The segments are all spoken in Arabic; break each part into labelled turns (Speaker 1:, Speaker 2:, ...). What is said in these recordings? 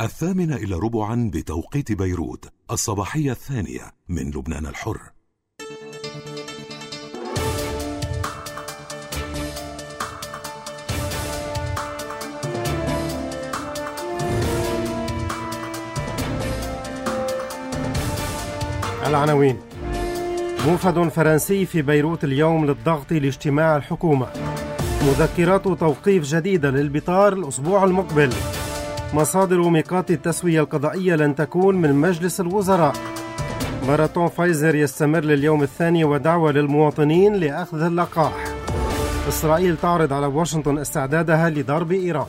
Speaker 1: 8:45 بتوقيت بيروت، الصباحية الثانية من لبنان الحر.
Speaker 2: العناوين: موفد فرنسي في بيروت اليوم للضغط لاجتماع الحكومة. مذكرات توقيف جديدة للبطار الأسبوع المقبل. مصادر ميقات التسوية القضائية لن تكون من مجلس الوزراء. ماراثون فايزر يستمر لليوم الثاني ودعوة للمواطنين لأخذ اللقاح. إسرائيل تعرض على واشنطن استعدادها لضرب إيران.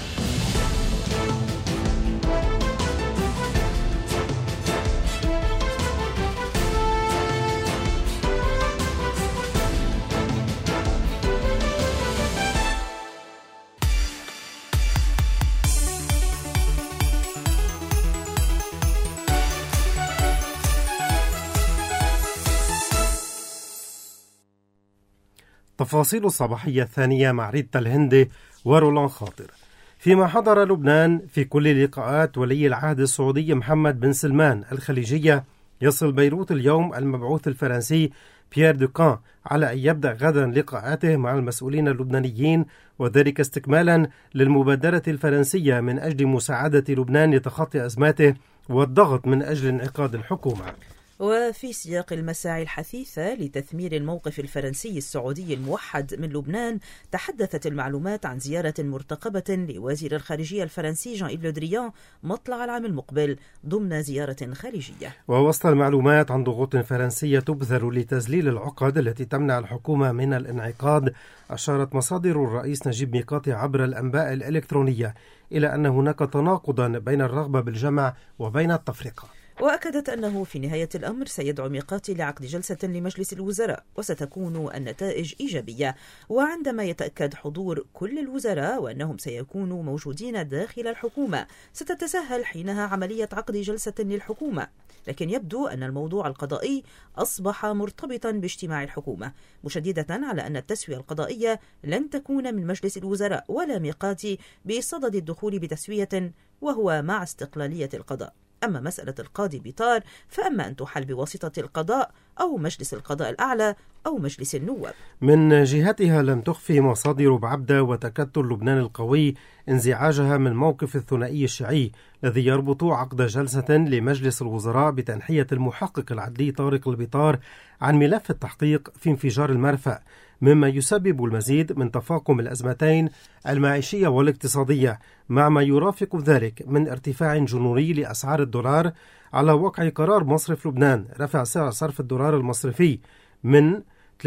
Speaker 2: تفاصيل الصباحية الثانية مع ريتا الهندي ورولان خاطر. فيما حضر لبنان في كل لقاءات ولي العهد السعودي محمد بن سلمان الخليجية، يصل بيروت اليوم المبعوث الفرنسي بيير دوكان على أن يبدأ غدا لقاءاته مع المسؤولين اللبنانيين، وذلك استكمالا للمبادرة الفرنسية من أجل مساعدة لبنان لتخطي أزماته والضغط من أجل انعقاد الحكومة.
Speaker 3: وفي سياق المساعي الحثيثة لتثمير الموقف الفرنسي السعودي الموحد من لبنان، تحدثت المعلومات عن زيارة مرتقبة لوزير الخارجية الفرنسي جان-إيف لو دريان مطلع العام المقبل ضمن زيارة خارجية.
Speaker 2: ووسط المعلومات عن ضغوط فرنسية تبذل لتذليل العقد التي تمنع الحكومة من الانعقاد، أشارت مصادر الرئيس نجيب ميقاتي عبر الأنباء الإلكترونية إلى أن هناك تناقضا بين الرغبة بالجمع وبين التفرقة.
Speaker 3: وأكدت أنه في نهاية الأمر سيدعو ميقاتي لعقد جلسة لمجلس الوزراء، وستكون النتائج إيجابية، وعندما يتأكد حضور كل الوزراء وأنهم سيكونوا موجودين داخل الحكومة ستتسهل حينها عملية عقد جلسة للحكومة. لكن يبدو أن الموضوع القضائي أصبح مرتبطا باجتماع الحكومة، مشددة على أن التسوية القضائية لن تكون من مجلس الوزراء ولا ميقاتي بصدد الدخول بتسوية، وهو مع استقلالية القضاء. أما مسألة القاضي بطار فأما أن تحل بواسطة القضاء أو مجلس القضاء الأعلى أو مجلس النواب.
Speaker 2: من جهتها لم تخفي مصادر بعبدة وتكتل لبنان القوي انزعاجها من موقف الثنائي الشيعي الذي يربط عقد جلسة لمجلس الوزراء بتنحية المحقق العدلي طارق البطار عن ملف التحقيق في انفجار المرفأ، مما يسبب المزيد من تفاقم الأزمتين المعيشية والاقتصادية، مع ما يرافق ذلك من ارتفاع جنوني لأسعار الدولار، على وقع قرار مصرف لبنان رفع سعر صرف الدولار المصرفي من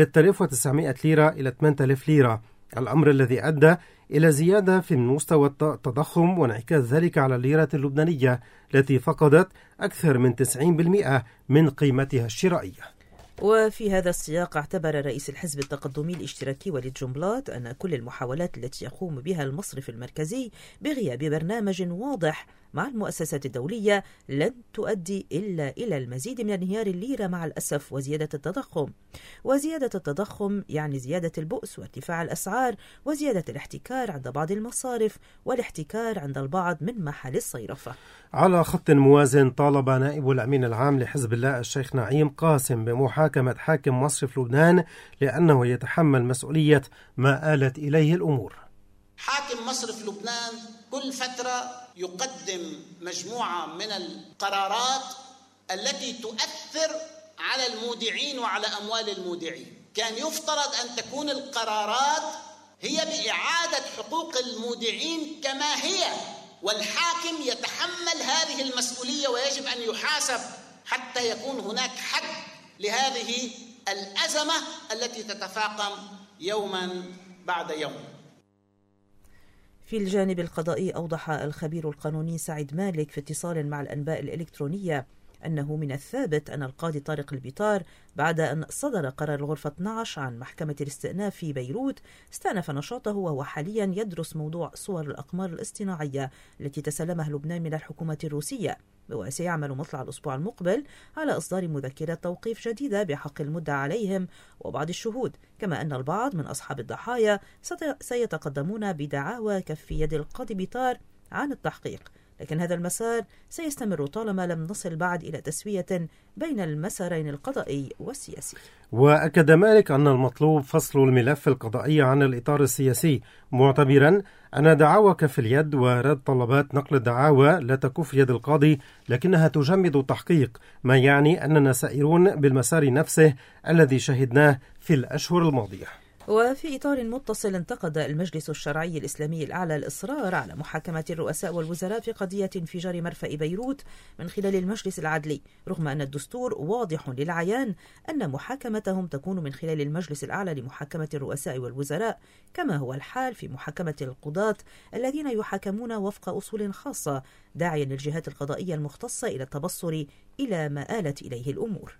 Speaker 2: 3900 ليرة إلى 8000 ليرة، الأمر الذي أدى إلى زيادة في مستوى التضخم وانعكاس ذلك على الليرة اللبنانية التي فقدت أكثر من 90% من قيمتها الشرائية.
Speaker 3: وفي هذا السياق اعتبر رئيس الحزب التقدمي الاشتراكي وليد جنبلاط أن كل المحاولات التي يقوم بها المصرف المركزي بغياب برنامج واضح مع المؤسسات الدولية لن تؤدي إلا إلى المزيد من انهيار الليرة مع الأسف وزيادة التضخم. وزيادة التضخم يعني زيادة البؤس وارتفاع الأسعار وزيادة الاحتكار عند بعض المصارف والاحتكار عند البعض من محل الصيرفة.
Speaker 2: على خط موازن، طالب نائب الأمين العام لحزب الله الشيخ نعيم قاسم بمحاكمة حاكم مصرف لبنان لأنه يتحمل مسؤولية ما آلت إليه الأمور.
Speaker 4: حاكم مصرف لبنان كل فترة يقدم مجموعة من القرارات التي تؤثر على المودعين وعلى أموال المودعين. كان يفترض أن تكون القرارات هي بإعادة حقوق المودعين كما هي، والحاكم يتحمل هذه المسؤولية ويجب أن يحاسب حتى يكون هناك حد لهذه الأزمة التي تتفاقم يوما بعد يوم.
Speaker 3: في الجانب القضائي، أوضح الخبير القانوني سعيد مالك في اتصال مع الأنباء الإلكترونية أنه من الثابت أن القاضي طارق البطار بعد أن صدر قرار الغرفة 12 عن محكمة الاستئناف في بيروت استأنف نشاطه، وهو حاليا يدرس موضوع صور الأقمار الاصطناعية التي تسلمها لبنان من الحكومة الروسية، وسيعمل مطلع الأسبوع المقبل على إصدار مذكرة توقيف جديدة بحق المدعى عليهم وبعض الشهود، كما أن البعض من أصحاب الضحايا سيتقدمون بدعاوى كف يد القاضي بطار عن التحقيق، لكن هذا المسار سيستمر طالما لم نصل بعد إلى تسوية بين المسارين القضائي والسياسي.
Speaker 2: وأكد مالك أن المطلوب فصل الملف القضائي عن الإطار السياسي، معتبرا أن دعاوى كف اليد ورد طلبات نقل الدعاوى لا تكف يد القاضي، لكنها تجمد التحقيق، ما يعني أننا سائرون بالمسار نفسه الذي شهدناه في الأشهر الماضية.
Speaker 3: وفي إطار متصل، انتقد المجلس الشرعي الإسلامي الأعلى الإصرار على محاكمة الرؤساء والوزراء في قضية انفجار مرفأ بيروت من خلال المجلس العدلي، رغم أن الدستور واضح للعيان أن محاكمتهم تكون من خلال المجلس الأعلى لمحاكمة الرؤساء والوزراء، كما هو الحال في محاكمة القضاة الذين يحاكمون وفق أصول خاصة، داعيا للجهات القضائية المختصة إلى التبصر إلى ما آلت إليه الأمور.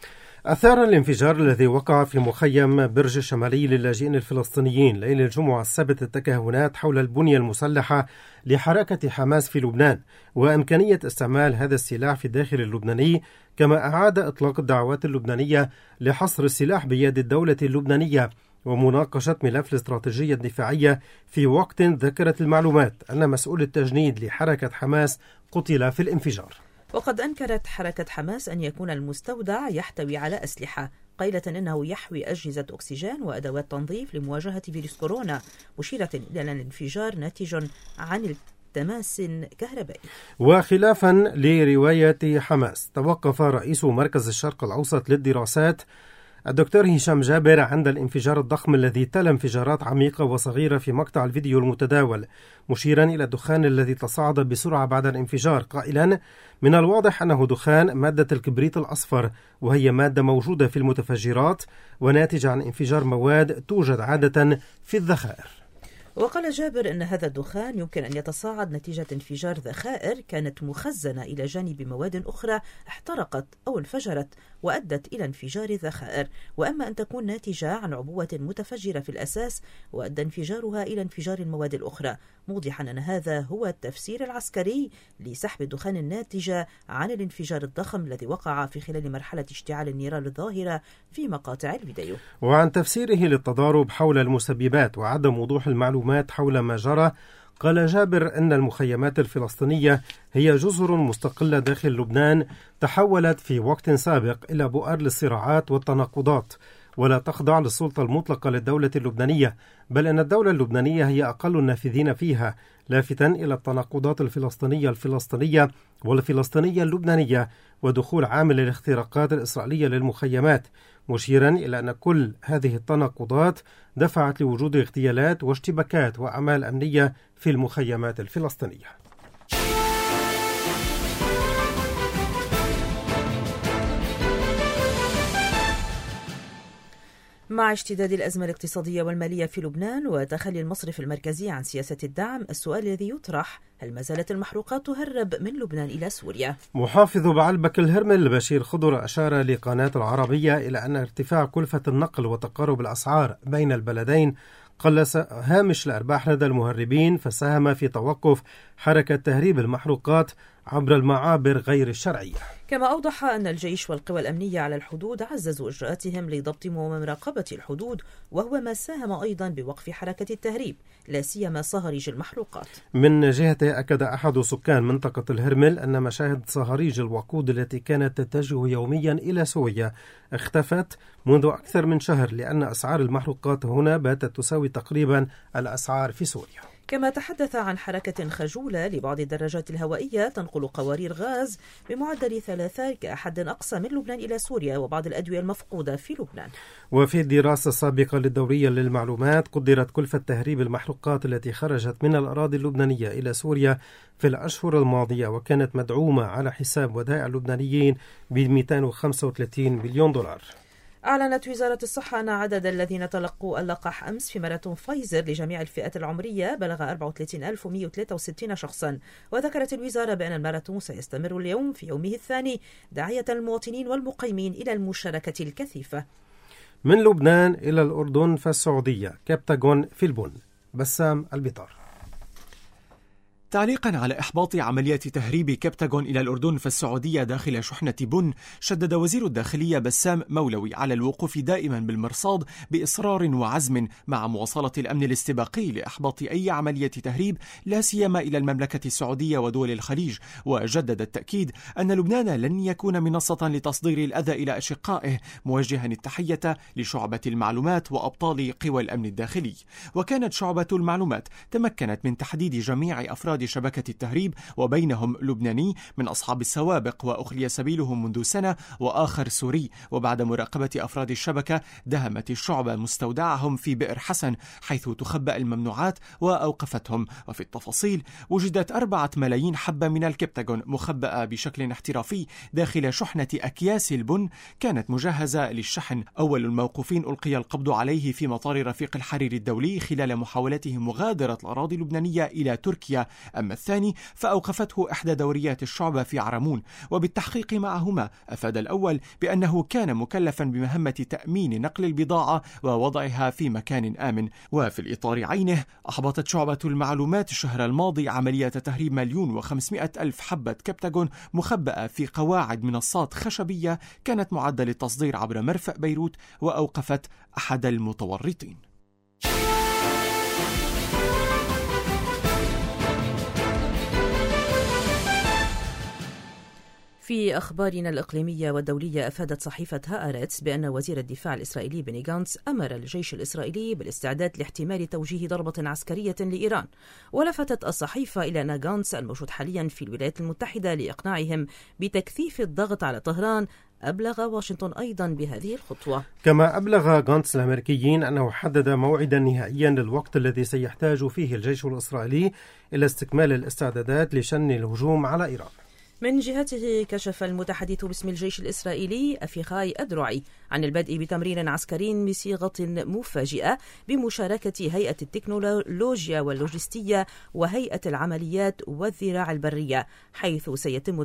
Speaker 2: أثار الانفجار الذي وقع في مخيم برج الشمالي للاجئين الفلسطينيين ليلة الجمعة السبت التكهنات حول البنية المسلحة لحركة حماس في لبنان وإمكانية استعمال هذا السلاح في الداخل اللبناني، كما أعاد إطلاق الدعوات اللبنانية لحصر السلاح بيد الدولة اللبنانية ومناقشة ملف الاستراتيجية الدفاعية، في وقت ذكرت المعلومات أن مسؤول التجنيد لحركة حماس قتل في الانفجار.
Speaker 3: وقد أنكرت حركة حماس أن يكون المستودع يحتوي على أسلحة، قيلة أنه يحوي أجهزة أكسجين وأدوات تنظيف لمواجهة فيروس كورونا، مشيرة إلى أن الانفجار ناتج عن تماس كهربائي.
Speaker 2: وخلافا لرواية حماس، توقف رئيس مركز الشرق الأوسط للدراسات الدكتور هشام جابر عند الانفجار الضخم الذي تلا انفجارات عميقة وصغيرة في مقطع الفيديو المتداول، مشيرا إلى الدخان الذي تصاعد بسرعة بعد الانفجار، قائلا: من الواضح أنه دخان مادة الكبريت الأصفر، وهي مادة موجودة في المتفجرات وناتجة عن انفجار مواد توجد عادة في الذخائر.
Speaker 3: وقال جابر أن هذا الدخان يمكن أن يتصاعد نتيجة انفجار ذخائر كانت مخزنة إلى جانب مواد أخرى احترقت أو انفجرت وأدت إلى انفجار الذخائر، وأما أن تكون ناتجة عن عبوة متفجرة في الأساس وأدى انفجارها إلى انفجار المواد الأخرى، موضحا أن هذا هو التفسير العسكري لسحب الدخان الناتجة عن الانفجار الضخم الذي وقع في خلال مرحلة اشتعال النيران الظاهرة في مقاطع الفيديو.
Speaker 2: وعن تفسيره للتضارب حول المسببات وعدم وضوح المعلومات حول ما جرى، قال جابر أن المخيمات الفلسطينية هي جزر مستقلة داخل لبنان تحولت في وقت سابق إلى بؤر للصراعات والتناقضات، ولا تخضع للسلطة المطلقة للدولة اللبنانية، بل أن الدولة اللبنانية هي أقل النافذين فيها، لافتا إلى التناقضات الفلسطينية والفلسطينية اللبنانية ودخول عامل الاختراقات الإسرائيلية للمخيمات، مشيرا إلى أن كل هذه التناقضات دفعت لوجود اغتيالات واشتباكات وأعمال أمنية في المخيمات الفلسطينية.
Speaker 3: مع اشتداد الأزمة الاقتصادية والمالية في لبنان وتخلي المصرف المركزي عن سياسة الدعم، السؤال الذي يطرح: هل ما زالت المحروقات تهرب من لبنان إلى سوريا؟ محافظ
Speaker 2: بعلبك الهرمل بشير خضر أشار لقناة العربية إلى أن ارتفاع كلفة النقل وتقارب الأسعار بين البلدين قلص هامش الأرباح لدى المهربين، فساهم في توقف حركة تهريب المحروقات عبر المعابر غير الشرعية.
Speaker 3: كما أوضح أن الجيش والقوى الأمنية على الحدود عززوا إجراءاتهم لضبط ومراقبة الحدود، وهو ما ساهم أيضا بوقف حركة التهريب، لا سيما صهاريج المحروقات.
Speaker 2: من جهته، أكد أحد سكان منطقة الهرمل أن مشاهد صهاريج الوقود التي كانت تتجه يوميا إلى سوريا اختفت منذ أكثر من شهر، لأن أسعار المحروقات هنا باتت تساوي تقريبا الأسعار في سوريا.
Speaker 3: كما تحدث عن حركة خجولة لبعض الدراجات الهوائية تنقل قوارير غاز بمعدل 3 كحد أقصى من لبنان إلى سوريا وبعض الأدوية المفقودة في لبنان.
Speaker 2: وفي الدراسة السابقة للدورية للمعلومات، قدرت كلفة تهريب المحروقات التي خرجت من الأراضي اللبنانية إلى سوريا في الأشهر الماضية وكانت مدعومة على حساب ودائع اللبنانيين ب 235 مليون دولار.
Speaker 3: أعلنت وزارة الصحة أن عدد الذين تلقوا اللقاح أمس في ماراثون فايزر لجميع الفئات العمرية بلغ 34,163 شخصا، وذكرت الوزارة بأن الماراثون سيستمر اليوم في يومه الثاني، داعية المواطنين والمقيمين إلى المشاركة الكثيفة.
Speaker 2: من لبنان إلى الأردن فالسعودية، كابتاغون في البن، بسام البطار.
Speaker 5: تعليقا على إحباط عمليات تهريب كبتاغون إلى الأردن فالسعودية داخل شحنة بن، شدد وزير الداخلية بسام مولوي على الوقوف دائما بالمرصاد بإصرار وعزم مع مواصلة الأمن الاستباقي لإحباط أي عملية تهريب لا سيما إلى المملكة السعودية ودول الخليج، وجدد التأكيد أن لبنان لن يكون منصة لتصدير الأذى إلى أشقائه، موجها التحية لشعبة المعلومات وأبطال قوى الأمن الداخلي. وكانت شعبة المعلومات تمكنت من تحديد جميع أفراد شبكة التهريب، وبينهم لبناني من أصحاب السوابق وأخلي سبيله منذ سنة، وآخر سوري. وبعد مراقبة أفراد الشبكة دهمت الشعبة مستودعهم في بئر حسن حيث تخبأ الممنوعات وأوقفتهم. وفي التفاصيل وجدت 4 ملايين حبة من الكبتاغون مخبأة بشكل احترافي داخل شحنة أكياس البن كانت مجهزة للشحن. أول الموقوفين ألقي القبض عليه في مطار رفيق الحريري الدولي خلال محاولته مغادرة الأراضي اللبنانية إلى تركيا، أما الثاني فأوقفته إحدى دوريات الشعبة في عرمون. وبالتحقيق معهما أفاد الأول بأنه كان مكلفا بمهمة تأمين نقل البضاعة ووضعها في مكان آمن. وفي الإطار عينه أحبطت شعبة المعلومات الشهر الماضي عملية تهريب 1,500,000 حبة كبتاغون مخبأة في قواعد منصات خشبية كانت معدة للتصدير عبر مرفأ بيروت، وأوقفت أحد المتورطين.
Speaker 3: في أخبارنا الإقليمية والدولية، أفادت صحيفة هآرتس بأن وزير الدفاع الإسرائيلي بني غانتس أمر الجيش الإسرائيلي بالاستعداد لاحتمال توجيه ضربة عسكرية لإيران. ولفتت الصحيفة إلى أن غانتس الموجود حاليا في الولايات المتحدة لإقناعهم بتكثيف الضغط على طهران أبلغ واشنطن أيضا بهذه الخطوة.
Speaker 2: كما أبلغ غانتس الأمريكيين أنه حدد موعدا نهائيا للوقت الذي سيحتاج فيه الجيش الإسرائيلي إلى استكمال الاستعدادات لشن الهجوم على إيران.
Speaker 3: من جهته كشف المتحدث باسم الجيش الإسرائيلي أفيخاي أدرعي عن البدء بتمرين عسكري بصيغة مفاجئة بمشاركة هيئة التكنولوجيا واللوجستية وهيئة العمليات والذراع البرية، حيث سيتم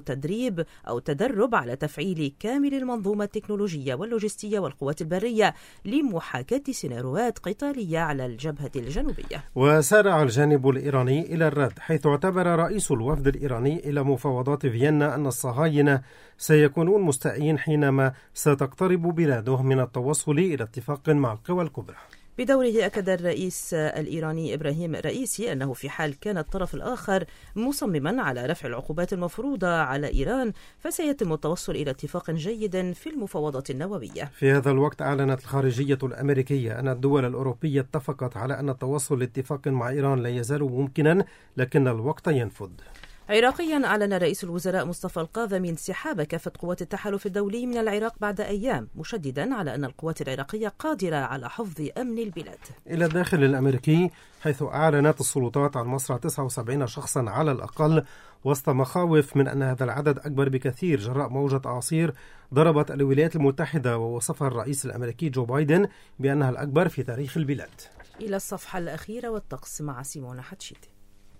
Speaker 3: التدرب على تفعيل كامل المنظومة التكنولوجية واللوجستية والقوات البرية لمحاكاة سيناريوهات قتالية على الجبهة الجنوبية.
Speaker 2: وسارع الجانب الإيراني إلى الرد، حيث اعتبر رئيس الوفد الإيراني إلى مفاوضات فيينا أن الصهاينة سيكونون مستائين حينما ستقترب بلاده من التوصل إلى اتفاق مع القوى الكبرى.
Speaker 3: بدوره أكد الرئيس الإيراني إبراهيم رئيسي أنه في حال كان الطرف الآخر مصمما على رفع العقوبات المفروضة على إيران فسيتم التوصل إلى اتفاق جيد في المفاوضات النووية.
Speaker 2: في هذا الوقت أعلنت الخارجية الأمريكية أن الدول الأوروبية اتفقت على أن التوصل لاتفاق مع إيران لا يزال ممكنا، لكن الوقت ينفد.
Speaker 3: عراقيا أعلن رئيس الوزراء مصطفى القاذمي انسحاب كافة قوات التحالف الدولي من العراق بعد أيام، مشددا على أن القوات العراقية قادرة على حفظ أمن البلاد.
Speaker 2: إلى الداخل الأمريكي، حيث أعلنت السلطات عن مصرع 79 شخصا على الأقل، وسط مخاوف من أن هذا العدد أكبر بكثير جراء موجة أعاصير ضربت الولايات المتحدة، ووصفها الرئيس الأمريكي جو بايدن بأنها الأكبر في تاريخ البلاد.
Speaker 3: إلى الصفحة الأخيرة والطقس مع سيمونة حتشيتي.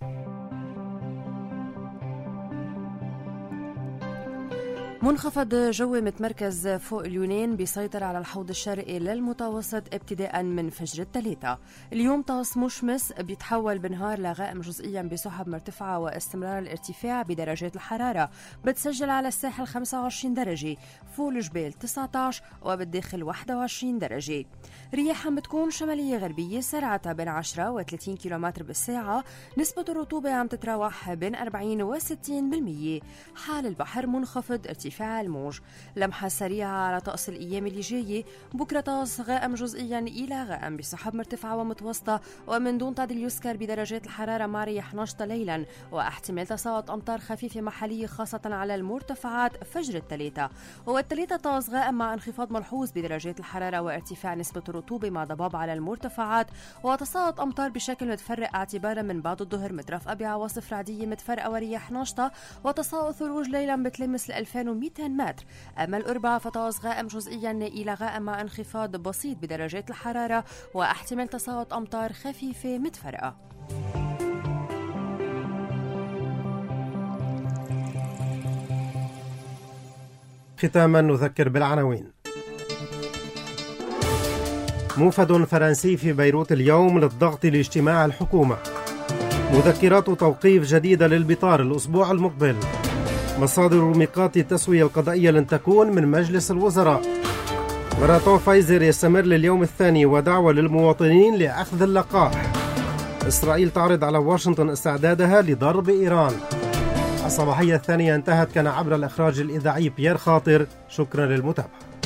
Speaker 6: منخفض جوي متمركز فوق اليونان بيسيطر على الحوض الشرقي للمتوسط ابتداء من فجر الثلاثاء. اليوم طقس مشمس بيتحول بالنهار لغائم جزئيا بسحب مرتفعة واستمرار الارتفاع بدرجات الحرارة. بتسجل على الساحل 25 درجة، فوق الجبال 19 وبالداخل 21 درجة. رياح عم بتكون شمالية غربية سرعتها بين 10 و 30 كيلومتر بالساعة. نسبة الرطوبة عم تتراوح بين 40 و 60%. حال البحر منخفض ارتفاع الموج. لمحة سريعة على طقس الأيام اللي جاية. بكرة طقس غائم جزئيا إلى غائم بسحب مرتفعة ومتوسطة ومن دون تعديل يذكر بدرجات الحرارة مع رياح نشطة ليلا، واحتمال تساقط أمطار خفيفة محلية خاصة على المرتفعات فجر الثلاثاء. والثلاثاء طقس غائم مع انخفاض ملحوظ بدرجات الحرارة وارتفاع نسبة الرطوبة مع ضباب على المرتفعات، وتساقط أمطار بشكل متفرق اعتبارا من بعد الظهر مترافقة بعواصف رعدية متفرقة ورياح نشطة، وتساقط ثلوج ليلا بتلمس 2200 متر. أما الأربعاء فطقس غائم جزئيا إلى غائم مع انخفاض بسيط بدرجات الحرارة واحتمال تساقط أمطار خفيفة متفرقة.
Speaker 2: ختاما نذكر بالعناوين. موفد فرنسي في بيروت اليوم للضغط لاجتماع الحكومة. مذكرات توقيف جديدة للبطار الأسبوع المقبل. مصادر ميقات التسوية القضائية لن تكون من مجلس الوزراء. ماراثون فايزر يستمر لليوم الثاني ودعوة للمواطنين لأخذ اللقاح. إسرائيل تعرض على واشنطن استعدادها لضرب إيران. الصباحية الثانية انتهت. كان عبر الإخراج الإذاعي بيير خاطر. شكرا للمتابعة.